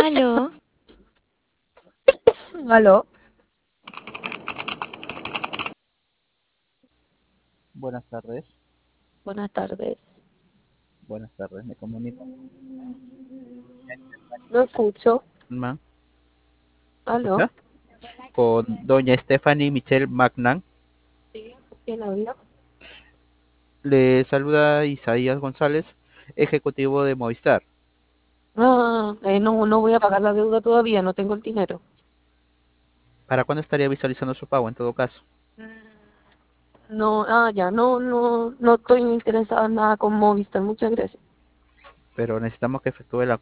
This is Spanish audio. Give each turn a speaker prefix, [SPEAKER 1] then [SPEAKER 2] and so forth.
[SPEAKER 1] Aló,
[SPEAKER 2] Aló,
[SPEAKER 3] Buenas tardes,
[SPEAKER 2] buenas tardes.
[SPEAKER 3] buenas tardes, me comunico.
[SPEAKER 2] No escucho.
[SPEAKER 3] Ma, ¿me
[SPEAKER 2] Aló,
[SPEAKER 3] escucha? Con doña Stephanie Michelle Magnan.
[SPEAKER 2] ¿quién habla?
[SPEAKER 3] Le saluda Isaías González, ejecutivo de Movistar.
[SPEAKER 2] No voy a pagar la deuda todavía, no tengo el dinero.
[SPEAKER 3] ¿Para cuándo estaría visualizando su pago en todo caso?
[SPEAKER 2] No, ya, no estoy interesada en nada con Movistar, muchas gracias.
[SPEAKER 3] Pero necesitamos que efectúe la